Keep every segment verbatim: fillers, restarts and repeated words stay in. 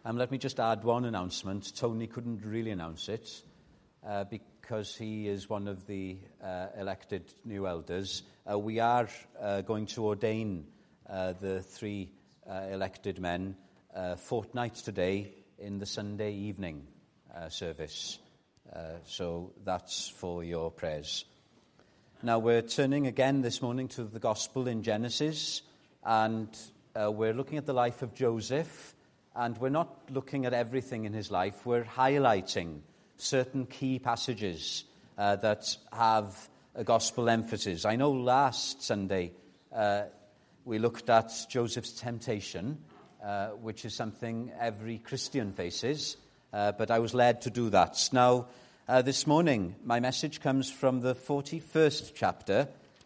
Um, let me just add one announcement. Tony couldn't really announce it uh, because he is one of the uh, elected new elders. Uh, we are uh, going to ordain uh, the three uh, elected men uh, fortnight today in the Sunday evening uh, service. Uh, so that's for your prayers. Now we're turning again this morning to the Gospel in Genesis, and uh, we're looking at the life of Joseph. And we're not looking at everything in his life. We're highlighting certain key passages uh, that have a gospel emphasis. I know last Sunday uh, we looked at Joseph's temptation, uh, which is something every Christian faces, uh, but I was led to do that. Now, uh, this morning, my message comes from the forty-first chapter,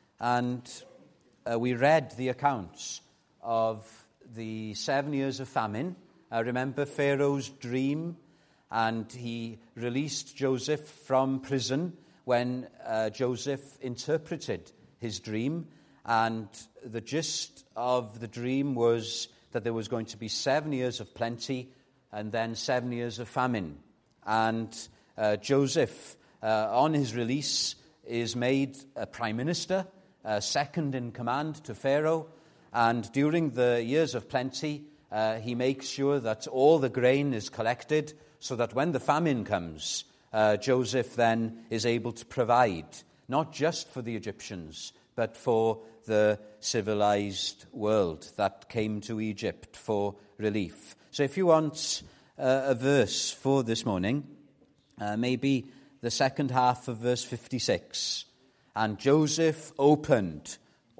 and uh, we read the accounts of the seven years of famine. Uh, remember Pharaoh's dream, and he released Joseph from prison when uh, Joseph interpreted his dream, and the gist of the dream was that there was going to be seven years of plenty and then seven years of famine. And uh, Joseph, uh, on his release, is made a prime minister, uh, second in command to Pharaoh, and during the years of plenty, Uh, he makes sure that all the grain is collected so that when the famine comes, uh, Joseph then is able to provide, not just for the Egyptians, but for the civilized world that came to Egypt for relief. So if you want uh, a verse for this morning, uh, maybe the second half of verse fifty-six. And Joseph opened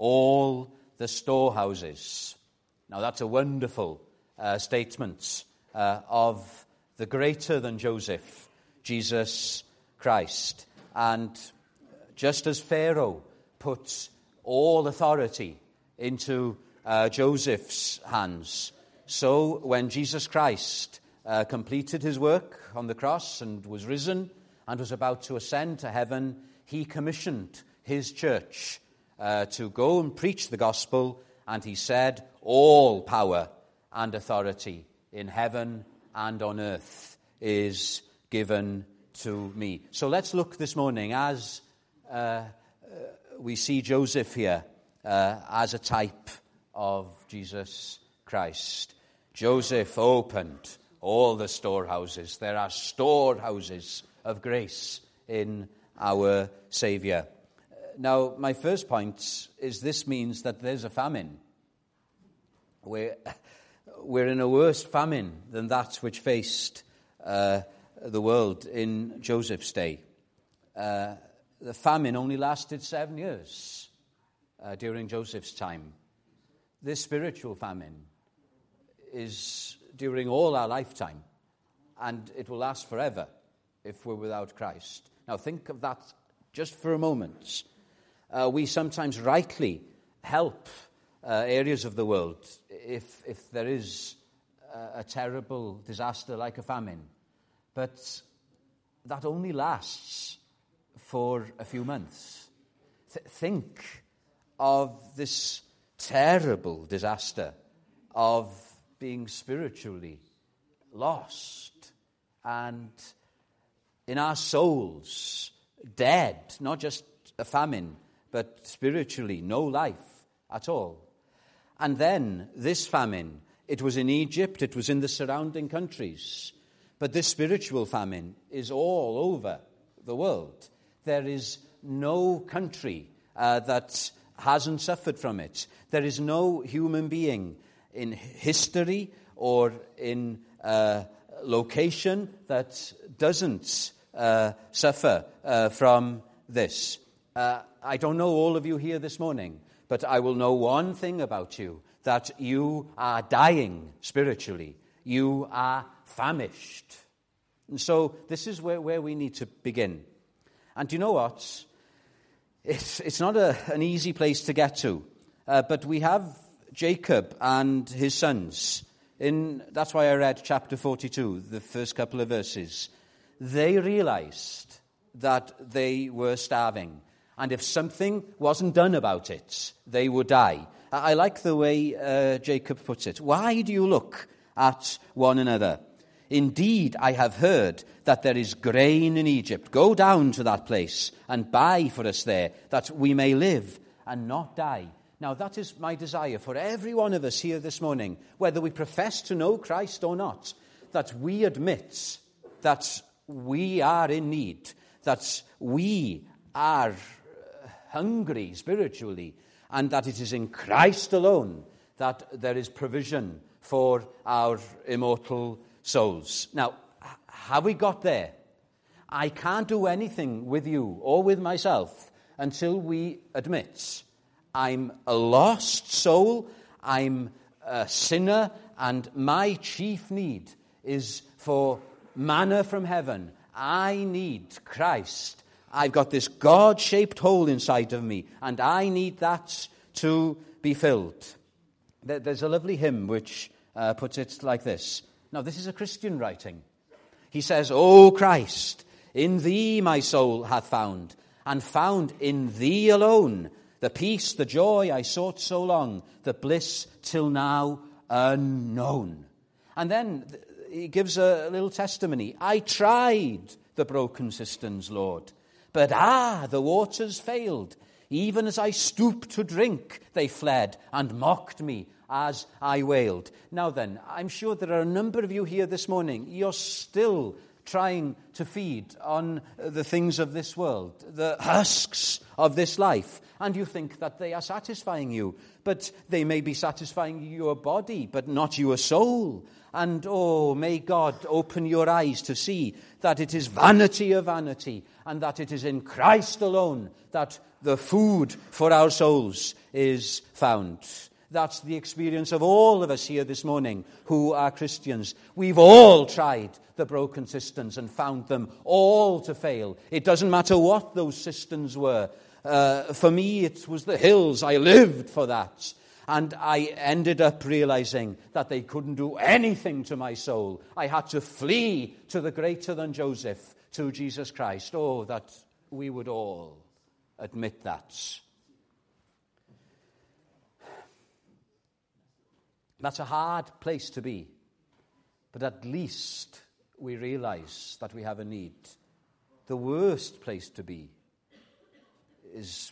all the storehouses. Now, that's a wonderful uh, statement uh, of the greater than Joseph, Jesus Christ. And just as Pharaoh put all authority into uh, Joseph's hands, so when Jesus Christ uh, completed his work on the cross and was risen and was about to ascend to heaven, he commissioned his church uh, to go and preach the gospel. And he said, all power and authority in heaven and on earth is given to me. So let's look this morning as uh, uh, we see Joseph here uh, as a type of Jesus Christ. Joseph opened all the storehouses. There are storehouses of grace in our Savior. Now, my first point is this means that there's a famine. We're, we're in a worse famine than that which faced uh, the world in Joseph's day. Uh, the famine only lasted seven years uh, during Joseph's time. This spiritual famine is during all our lifetime, and it will last forever if we're without Christ. Now, think of that just for a moment. Uh, we sometimes rightly help uh, areas of the world if if there is a, a terrible disaster like a famine. But that only lasts for a few months. Th- think of this terrible disaster of being spiritually lost and in our souls dead, not just a famine, but spiritually no life at all. And then this famine, it was in Egypt, it was in the surrounding countries. But this spiritual famine is all over the world. There is no country uh, that hasn't suffered from it. There is no human being in history or in uh, location that doesn't uh, suffer uh, from this. Uh, I don't know all of you here this morning, but I will know one thing about you, that you are dying spiritually. You are famished. And so this is where, where we need to begin. And do you know what? It's, it's not a, an easy place to get to, uh, but we have Jacob and his sons. In, that's why I read chapter forty-two, the first couple of verses. They realized that they were starving. And if something wasn't done about it, they would die. I like the way uh, Jacob puts it. Why do you look at one another. Indeed, I have heard that there is grain in Egypt. Go down to that place and buy for us there, that we may live and not die. Now, that is my desire for every one of us here this morning, whether we profess to know Christ or not, that we admit that we are in need, that we are hungry spiritually, and that it is in Christ alone that there is provision for our immortal souls. Now, have we got there? I can't do anything with you or with myself until we admit I'm a lost soul, I'm a sinner, and my chief need is for manna from heaven. I need Christ. I've got this God-shaped hole inside of me, and I need that to be filled. There's a lovely hymn which uh, puts it like this. Now, this is a Christian writing. He says, O Christ, in thee my soul hath found, and found in thee alone the peace, the joy I sought so long, the bliss till now unknown. And then he gives a little testimony. I tried the broken cisterns, Lord, but ah, the waters failed. Even as I stooped to drink, they fled and mocked me as I wailed. Now then, I'm sure there are a number of you here this morning. You're still trying to feed on the things of this world, the husks of this life, and you think that they are satisfying you. But they may be satisfying your body, but not your soul. And oh, may God open your eyes to see that it is vanity of vanity, and that it is in Christ alone that the food for our souls is found. That's the experience of all of us here this morning who are Christians. We've all tried the broken cisterns and found them all to fail. It doesn't matter what those cisterns were. Uh, for me, it was the hills. I lived for that. And I ended up realizing that they couldn't do anything to my soul. I had to flee to the greater than Joseph, to Jesus Christ. Oh, that we would all admit that. That's a hard place to be, but at least we realize that we have a need. The worst place to be is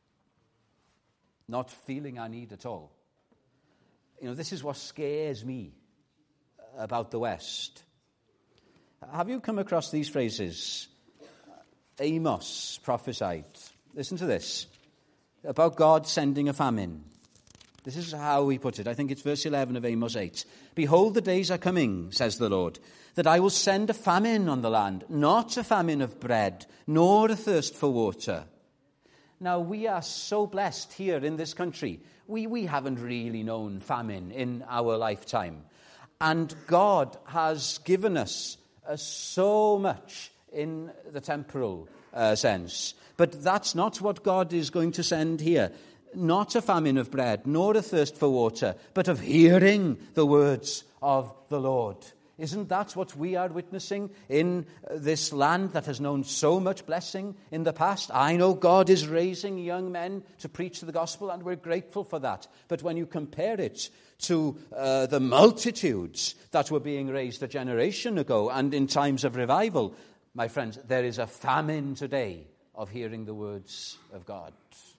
not feeling our need at all. You know, this is what scares me about the West. Have you come across these phrases? Amos prophesied. Listen to this. About God sending a famine. This is how he put it. I think it's verse eleven of Amos eight. Behold, the days are coming, says the Lord, that I will send a famine on the land, not a famine of bread, nor a thirst for water. Now, we are so blessed here in this country. We, we haven't really known famine in our lifetime. And God has given us uh, so much in the temporal uh, sense. But that's not what God is going to send here. Not a famine of bread, nor a thirst for water, but of hearing the words of the Lord. Isn't that what we are witnessing in this land that has known so much blessing in the past? I know God is raising young men to preach the gospel, and we're grateful for that. But when you compare it to uh, the multitudes that were being raised a generation ago and in times of revival, my friends, there is a famine today of hearing the words of God.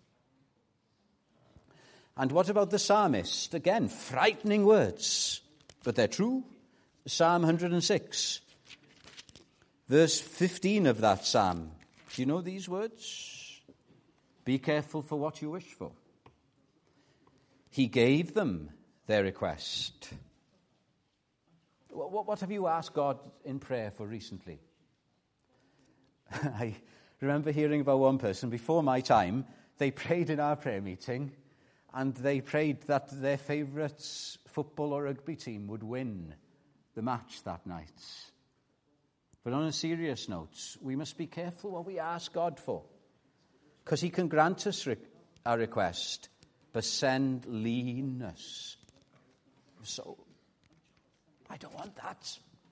And what about the psalmist? Again, frightening words, but they're true. Psalm one hundred six, verse fifteen of that psalm. Do you know these words? Be careful for what you wish for. He gave them their request. What, what have you asked God in prayer for recently? I remember hearing about one person before my time. They prayed in our prayer meeting, and they prayed that their favourite football or rugby team would win the match that night. But on a serious note, we must be careful what we ask God for, because he can grant us re- our request, but send leanness of soul. I don't want that.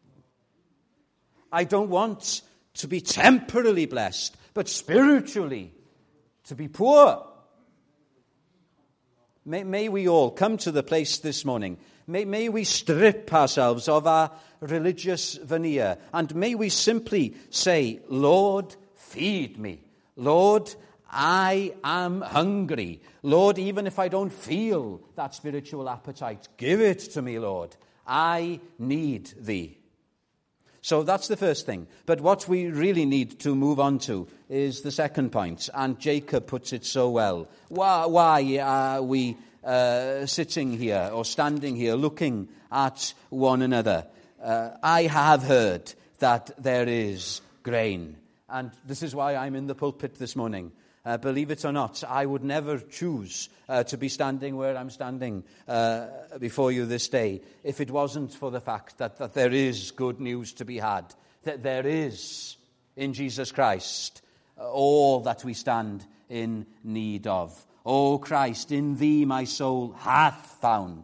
I don't want to be temporally blessed, but spiritually to be poor. May, may we all come to the place this morning. May, may we strip ourselves of our religious veneer. And may we simply say, Lord, feed me. Lord, I am hungry. Lord, even if I don't feel that spiritual appetite, give it to me, Lord. I need thee. So that's the first thing. But what we really need to move on to is the second point. And Jacob puts it so well. Why, why are we uh, sitting here or standing here looking at one another? Uh, I have heard that there is grain. And this is why I'm in the pulpit this morning. Uh, believe it or not, I would never choose uh, to be standing where I'm standing uh, before you this day if it wasn't for the fact that, that there is good news to be had, that there is in Jesus Christ uh, all that we stand in need of. O Christ, in thee my soul hath found.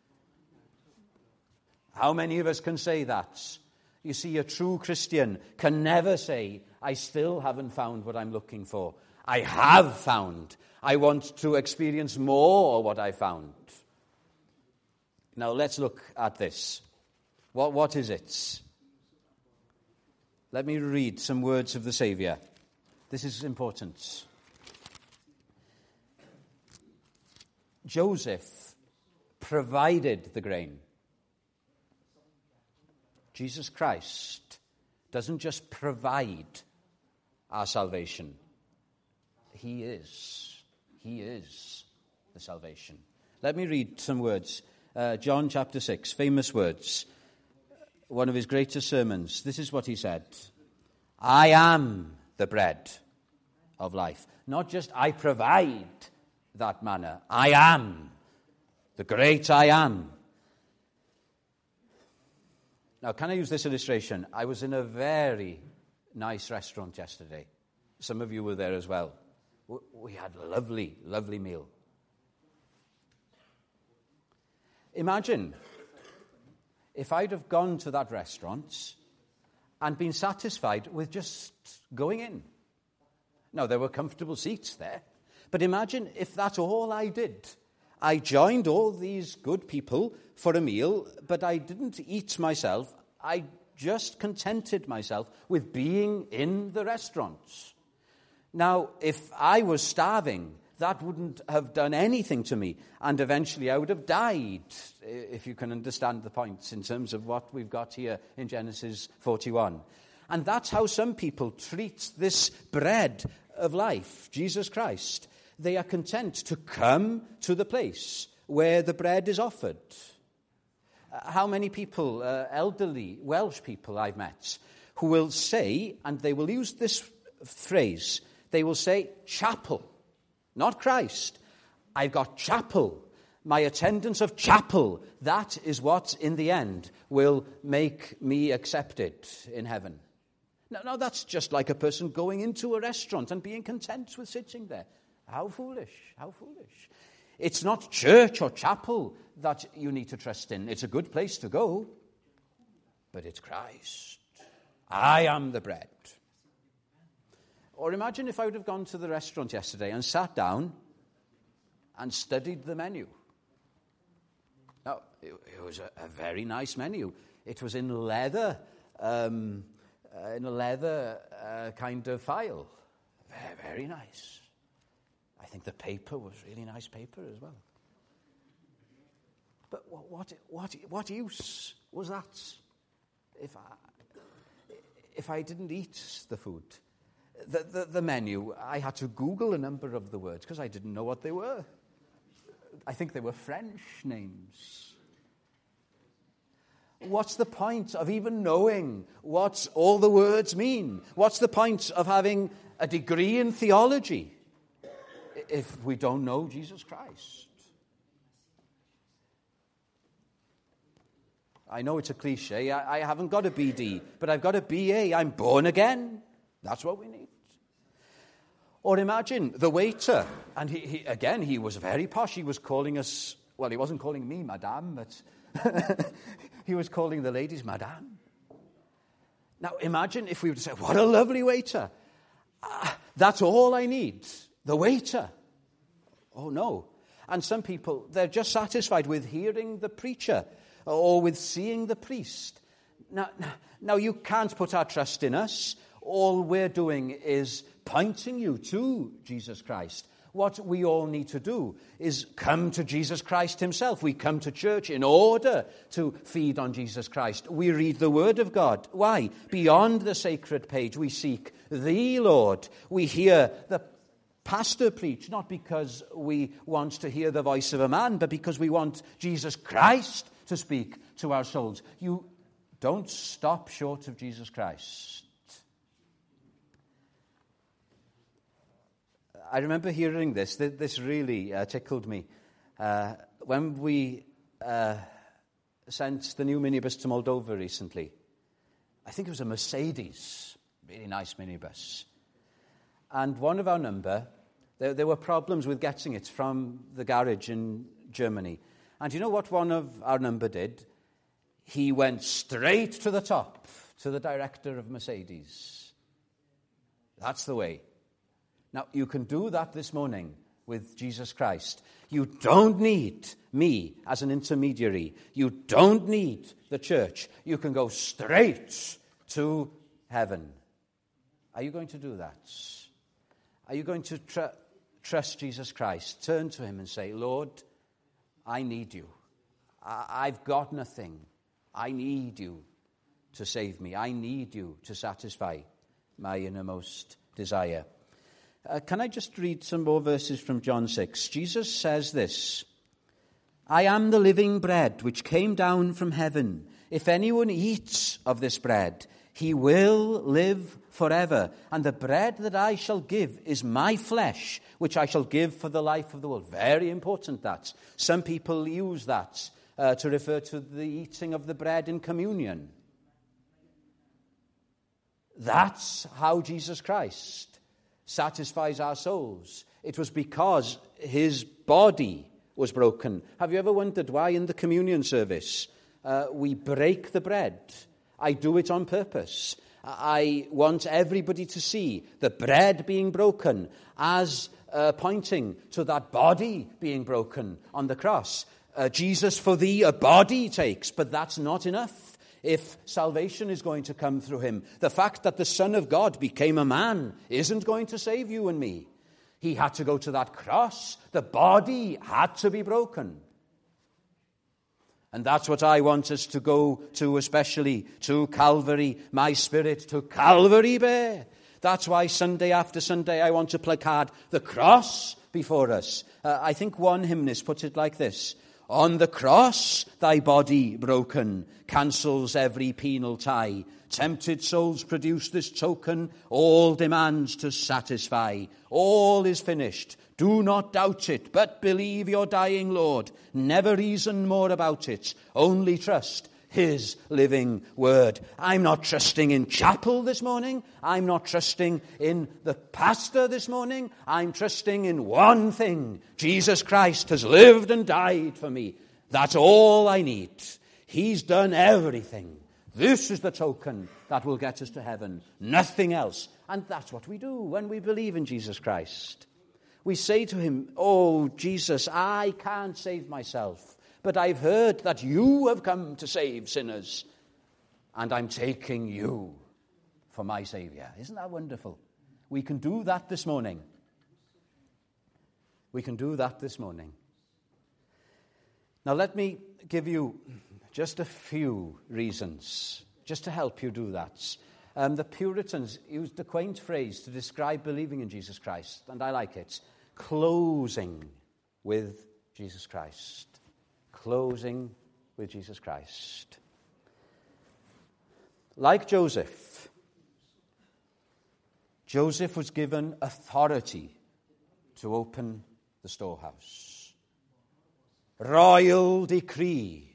How many of us can say that? You see, a true Christian can never say, I still haven't found what I'm looking for. I have found. I want to experience more of what I found. Now let's look at this. What, what is it? Let me read some words of the Saviour. This is important. Joseph provided the grain. Jesus Christ doesn't just provide our salvation. He is. He is the salvation. Let me read some words. Uh, John chapter six, famous words. One of his greatest sermons. This is what he said. I am the bread of life. Not just I provide that manna. I am the great I am. Now, can I use this illustration? I was in a very nice restaurant yesterday. Some of you were there as well. We had a lovely, lovely meal. Imagine if I'd have gone to that restaurant and been satisfied with just going in. Now, there were comfortable seats there, but imagine if that's all I did. I joined all these good people for a meal, but I didn't eat myself. I just contented myself with being in the restaurant. Now, if I was starving, that wouldn't have done anything to me, and eventually I would have died, if you can understand the points in terms of what we've got here in Genesis forty-one. And that's how some people treat this bread of life, Jesus Christ. They are content to come to the place where the bread is offered. How many people, uh, elderly Welsh people I've met, who will say, and they will use this phrase, they will say, chapel, not Christ. I've got chapel. My attendance of chapel, that is what, in the end, will make me accepted in heaven. Now, now, that's just like a person going into a restaurant and being content with sitting there. How foolish, how foolish. It's not church or chapel that you need to trust in. It's a good place to go, but it's Christ. I am the bread. Or imagine if I would have gone to the restaurant yesterday and sat down and studied the menu. Now, it, it was a, a very nice menu. It was in leather, um, uh, in a leather uh, kind of file. Very, very nice. I think the paper was really nice paper as well. But what, what, what, what use was that if I, if I didn't eat the food? The, the, the menu, I had to Google a number of the words because I didn't know what they were. I think they were French names. What's the point of even knowing what all the words mean? What's the point of having a degree in theology if we don't know Jesus Christ? I know it's a cliche. I, I haven't got a B D, but I've got a B A. I'm born again. That's what we need. Or imagine the waiter, and he, he again, he was very posh. He was calling us, well, he wasn't calling me madame, but he was calling the ladies madame. Now, imagine if we would say, what a lovely waiter. Uh, that's all I need, the waiter. Oh, no. And some people, they're just satisfied with hearing the preacher or with seeing the priest. Now, now, you can't put our trust in us. All we're doing is pointing you to Jesus Christ. What we all need to do is come to Jesus Christ himself. We come to church in order to feed on Jesus Christ. We read the Word of God. Why? Beyond the sacred page, we seek the Lord. We hear the pastor preach, not because we want to hear the voice of a man, but because we want Jesus Christ to speak to our souls. You don't stop short of Jesus Christ. I remember hearing this. This really uh, tickled me. Uh, when we uh, sent the new minibus to Moldova recently, I think it was a Mercedes, really nice minibus. And one of our number, there, there were problems with getting it from the garage in Germany. And you know what one of our number did? He went straight to the top, to the director of Mercedes. That's the way. Now, you can do that this morning with Jesus Christ. You don't need me as an intermediary. You don't need the church. You can go straight to heaven. Are you going to do that? Are you going to tr- trust Jesus Christ? Turn to him and say, Lord, I need you. I- I've got nothing. I need you to save me. I need you to satisfy my innermost desire. Uh, can I just read some more verses from John six? Jesus says this, I am the living bread which came down from heaven. If anyone eats of this bread, he will live forever. And the bread that I shall give is my flesh, which I shall give for the life of the world. Very important, that. Some people use that uh, to refer to the eating of the bread in communion. That's how Jesus Christ satisfies our souls. It was because his body was broken. Have you ever wondered why in the communion service uh, we break the bread? I do it on purpose. I want everybody to see the bread being broken as uh, pointing to that body being broken on the cross. Uh, Jesus for thee a body takes, but that's not enough. If salvation is going to come through him, the fact that the Son of God became a man isn't going to save you and me. He had to go to that cross. The body had to be broken. And that's what I want us to go to, especially to Calvary. My spirit to Calvary bear. That's why Sunday after Sunday I want to placard the cross before us. Uh, I think one hymnist puts it like this. On the cross, thy body broken, cancels every penal tie. Tempted souls produce this token, all demands to satisfy. All is finished. Do not doubt it, but believe your dying Lord. Never reason more about it. Only trust his living word. I'm not trusting in chapel this morning. I'm not trusting in the pastor this morning. I'm trusting in one thing. Jesus Christ has lived and died for me. That's all I need. He's done everything. This is the token that will get us to heaven. Nothing else. And that's what we do when we believe in Jesus Christ. We say to him, oh, Jesus, I can't save myself. But I've heard that you have come to save sinners, and I'm taking you for my Savior. Isn't that wonderful? We can do that this morning. We can do that this morning. Now let me give you just a few reasons, just to help you do that. Um, the Puritans used a quaint phrase to describe believing in Jesus Christ, and I like it. Closing with Jesus Christ. Closing with Jesus Christ. Like Joseph, Joseph was given authority to open the storehouse. Royal decree.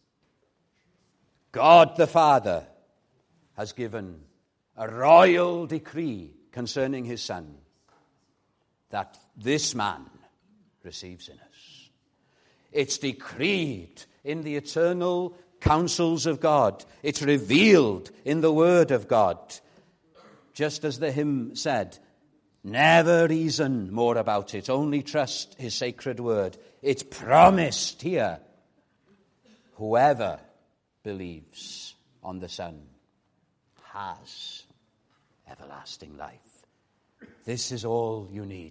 God the Father has given a royal decree concerning his Son, that this man receives sinners. It's decreed in the eternal counsels of God. It's revealed in the Word of God. Just as the hymn said, Never reason more about it. Only trust his sacred word. It's promised here. Whoever believes on the Son has everlasting life. This is all you need.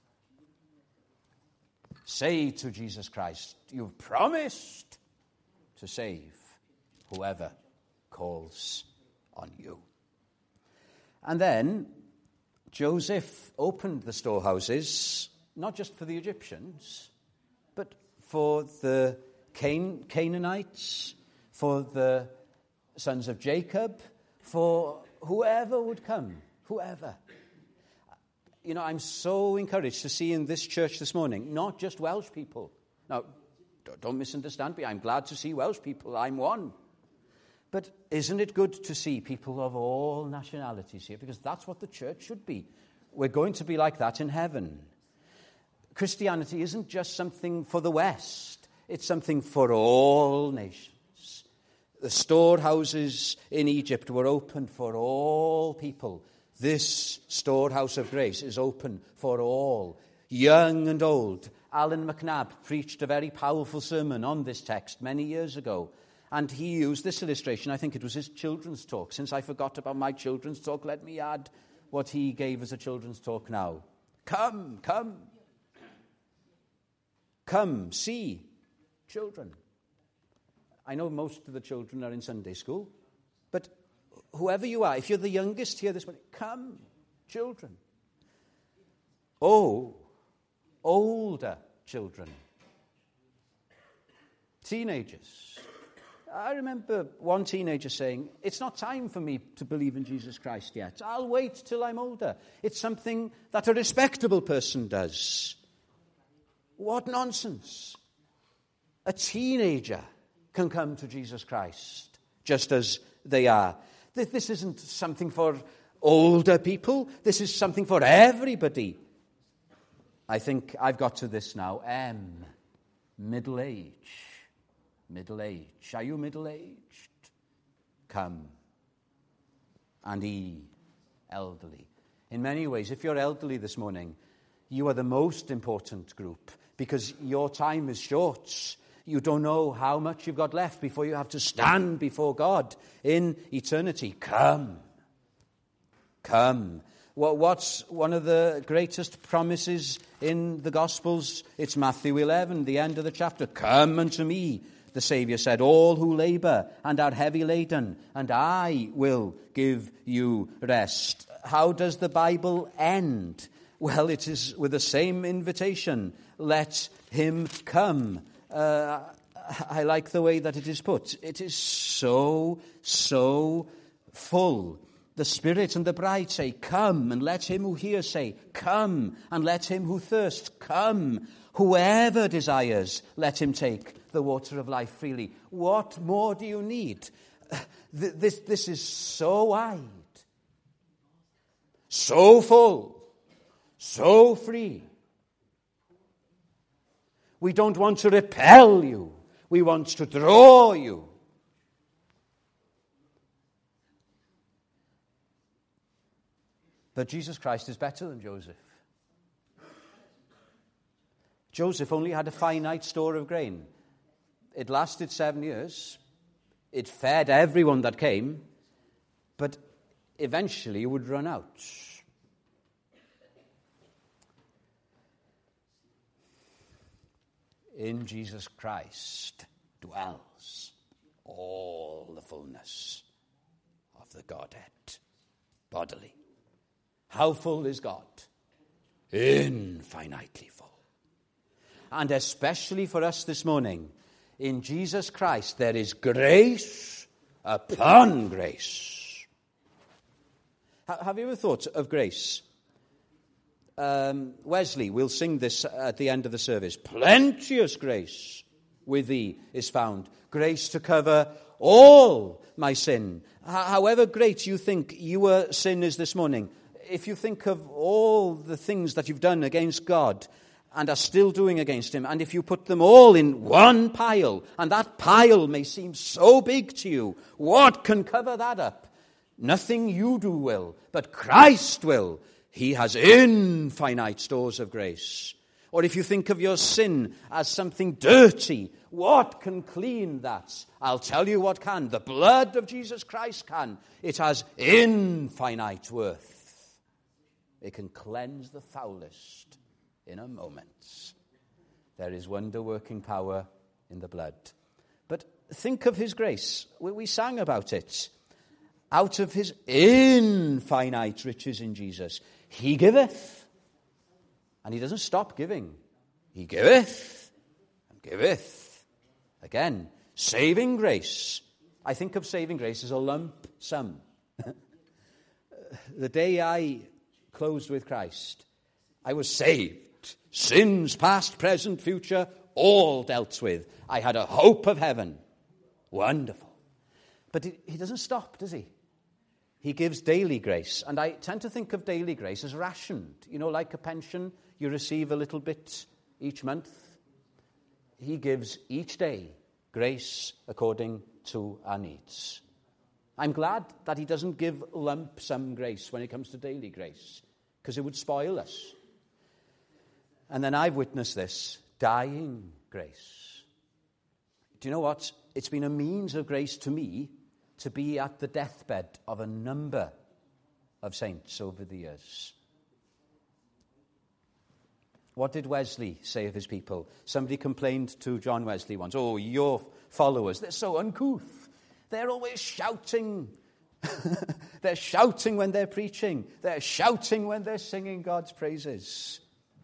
Say to Jesus Christ, you've promised to save whoever calls on you. And then Joseph opened the storehouses, not just for the Egyptians, but for the Can- Canaanites, for the sons of Jacob, for whoever would come, whoever. You know, I'm so encouraged to see in this church this morning, not just Welsh people. Now, don't misunderstand me. I'm glad to see Welsh people. I'm one. But isn't it good to see people of all nationalities here? Because that's what the church should be. We're going to be like that in heaven. Christianity isn't just something for the West. It's something for all nations. The storehouses in Egypt were open for all people. This storehouse of grace is open for all, young and old. Alan McNabb preached a very powerful sermon on this text many years ago. And he used this illustration. I think it was his children's talk. Since I forgot about my children's talk, let me add what he gave as a children's talk now. Come, come. Come, see, children. I know most of the children are in Sunday school, but whoever you are, if you're the youngest here this morning, come, children. Oh, older children. Teenagers. I remember one teenager saying, it's not time for me to believe in Jesus Christ yet. I'll wait till I'm older. It's something that a respectable person does. What nonsense. A teenager can come to Jesus Christ just as they are. This isn't something for older people. This is something for everybody. I think I've got to this now. M, middle age. Middle age. Are you middle-aged? Come. And E, elderly. In many ways, if you're elderly this morning, you are the most important group because your time is short. You don't know how much you've got left before you have to stand before God in eternity. Come. Come. What's one of the greatest promises in the Gospels? It's Matthew eleven, the end of the chapter. Come unto me, the Saviour said, all who labour and are heavy laden, and I will give you rest. How does the Bible end? Well, it is with the same invitation. Let him come. Uh, I like the way that it is put. It is so, so full. The Spirit and the bride say, come, and let him who hears say, come, and let him who thirsts, come. Whoever desires, let him take the water of life freely. What more do you need? This, this is so wide, so full, so free. We don't want to repel you. We want to draw you. But Jesus Christ is better than Joseph. Joseph only had a finite store of grain. It lasted seven years. It fed everyone that came. But eventually it would run out. In Jesus Christ dwells all the fullness of the Godhead bodily. How full is God? Infinitely full. And especially for us this morning, in Jesus Christ there is grace upon grace. Have you ever thought of grace? Um, Wesley will sing this at the end of the service. Plenteous grace with thee is found. Grace to cover all my sin. H- however great you think your sin is this morning, if you think of all the things that you've done against God and are still doing against him, and if you put them all in one pile, and that pile may seem so big to you, what can cover that up? Nothing you do will, but Christ will. he has infinite stores of grace. Or if you think of your sin as something dirty, what can clean that? I'll tell you what can. The blood of Jesus Christ can. It has infinite worth. It can cleanse the foulest in a moment. There is wonder-working power in the blood. But think of his grace. We sang about it. Out of his infinite riches in Jesus, he giveth. And he doesn't stop giving. He giveth and giveth. Again, saving grace. I think of saving grace as a lump sum. The day I closed with Christ, I was saved. Sins, past, present, future, all dealt with. I had a hope of heaven. Wonderful. But he doesn't stop, does he? He gives daily grace. And I tend to think of daily grace as rationed. You know, like a pension, you receive a little bit each month. He gives each day grace according to our needs. I'm glad that he doesn't give lump sum grace when it comes to daily grace, because it would spoil us. And then I've witnessed this, dying grace. Do you know what? It's been a means of grace to me to be at the deathbed of a number of saints over the years. What did Wesley say of his people? Somebody complained to John Wesley once, oh, your followers, they're so uncouth. They're always shouting. They're shouting when they're preaching. They're shouting when they're singing God's praises.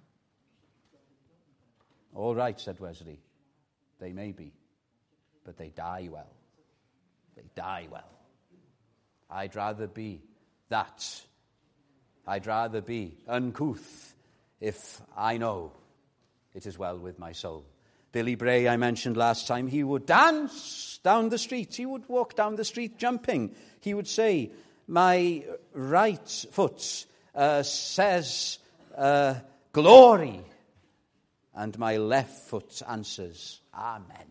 All right, said Wesley. They may be, but they die well. They die well. I'd rather be that. I'd rather be uncouth if I know it is well with my soul. Billy Bray, I mentioned last time, he would dance down the street. He would walk down the street jumping. He would say, my right foot uh, says uh, glory, and my left foot answers amen.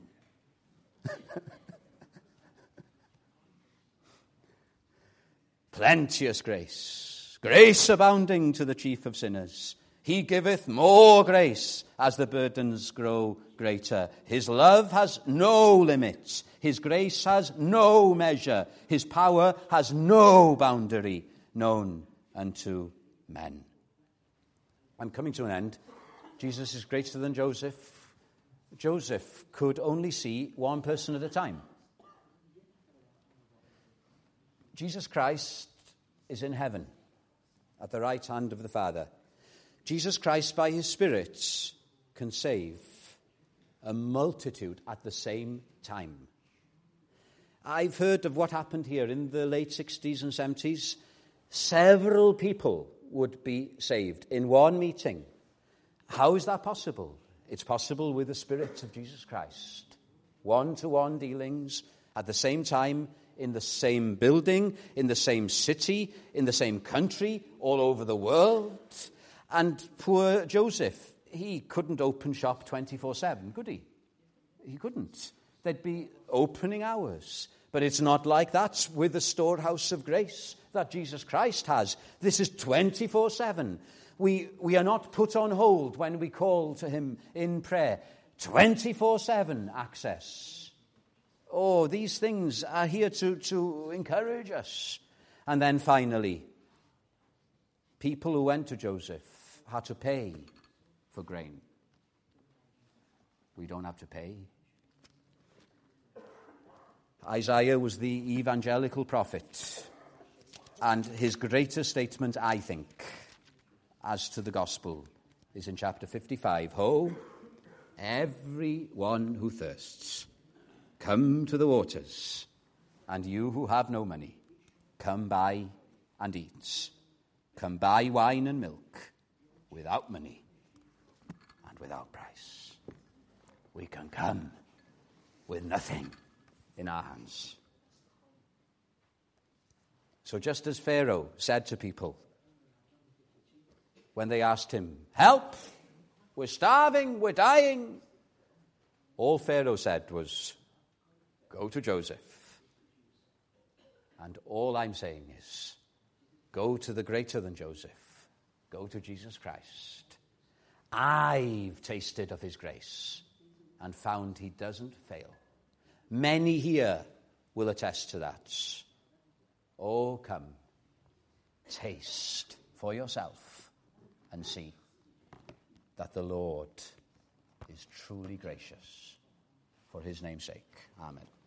Plenteous grace, grace abounding to the chief of sinners. He giveth more grace as the burdens grow greater. His love has no limits. His grace has no measure. His power has no boundary known unto men. I'm coming to an end. Jesus is greater than Joseph. Joseph could only see one person at a time. Jesus Christ is in heaven at the right hand of the Father. Jesus Christ, by his Spirit, can save a multitude at the same time. I've heard of what happened here in the late sixties and seventies. Several people would be saved in one meeting. How is that possible? It's possible with the Spirit of Jesus Christ. One-to-one dealings at the same time, in the same building, in the same city, in the same country, all over the world. And poor Joseph, he couldn't open shop twenty-four seven, could he? He couldn't. There'd be opening hours. But it's not like that with the storehouse of grace that Jesus Christ has. This is twenty-four seven. We, we are not put on hold when we call to him in prayer. twenty-four seven access. Oh, these things are here to, to encourage us. And then finally, people who went to Joseph had to pay for grain. We don't have to pay. Isaiah was the evangelical prophet. And his greatest statement, I think, as to the gospel, is in chapter fifty-five. Ho, everyone who thirsts, come to the waters, and you who have no money, come buy and eat. Come buy wine and milk without money and without price. We can come with nothing in our hands. So just as Pharaoh said to people when they asked him, help, we're starving, we're dying, all Pharaoh said was, go to Joseph. And all I'm saying is, go to the greater than Joseph, go to Jesus Christ. I've tasted of his grace and found he doesn't fail. Many here will attest to that. Oh, come, taste for yourself and see that the Lord is truly gracious for his name's sake. Amen.